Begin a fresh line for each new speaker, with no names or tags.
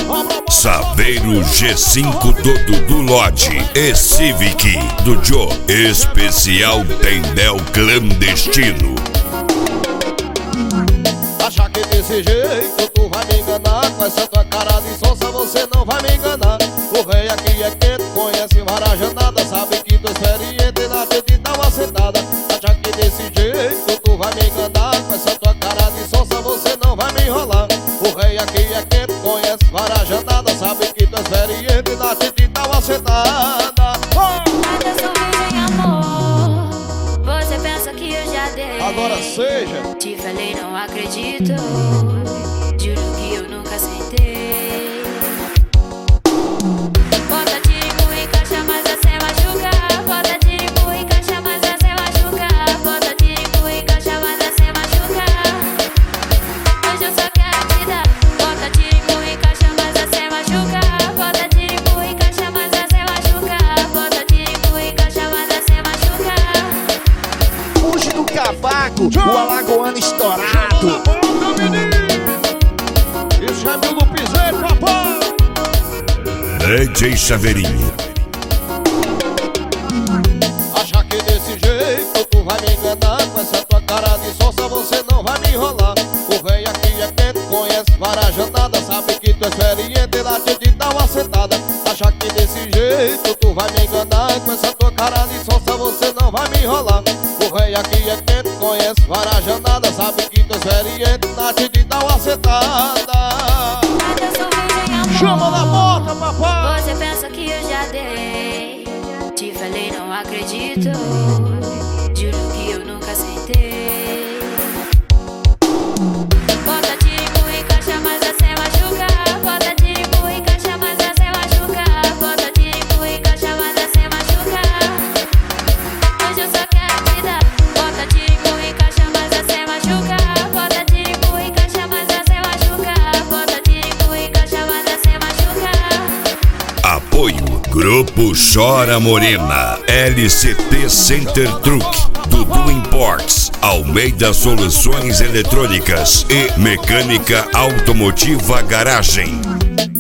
Saveiro G5 do Lodge e Civic do Joe. Especial Tendel Clandestino.
Achar que desse jeito tu vai me enganar, com essa tua cara de sonsa você não vai me enganar. O rei aqui é quente, conhece várias janadas, sabe que tu é experiente na te dá uma sentada. Achar que desse jeito tu vai me enganar, com essa tua cara de sonsa você não vai me enrolar. O rei aqui é quente, conhece várias janadas, sabe que tu é experiente na te dá uma sentada.
Mas eu sou virgem, amor, você pensa que eu já dei.
Agora seja.
Te falei, não acredito, juro que eu nunca sentei. Bota tirico e caixa, mas você machuca. Bota tirico e caixa, mas você machuca. Bota tirico e caixa, mas você machuca. Hoje eu só quero te dar. Bota tirico e caixa, mas você machuca. Bota tirico e caixa, mas você machuca. Bota tirico e caixa, mas você machuca.
Fuge do cavaco, o alagoano estourado.
Isso é meu no piseiro, papai.
DJ Saveirinho.
Achar que desse jeito tu vai me enganar, com essa tua cara de sonsa você não vai me enrolar. O rei aqui é quente, conhece várias janadas, sabe que tu é experiente na te dá uma sentada. Achar que desse jeito tu vai me enganar, com essa tua cara de sonsa você não vai me enrolar. O rei aqui é quente, conhece várias janadas, sabe que tu é experiente na te dá uma sentada.
Mas eu sou virgem, amor,
Chama na boca, papai.
você pensa que eu já dei. Te falei, não acredito, juro que eu nunca sentei. Bota tirico e caixa, mas você machuca. Bota tirico e caixa, mas você machuca. Bota tirico e caixa, mas você machuca. Hoje eu só quero te dar. Bota tirico e caixa, mas você machuca. Bota tirico e caixa, mas você machuca. Bota tirico e caixa, mas você machuca.
Apoio Grupo Chora Morena, LCT Center Truck, Dudu Imports, Almeida Soluções Eletrônicas e Mecânica Automotiva Garagem.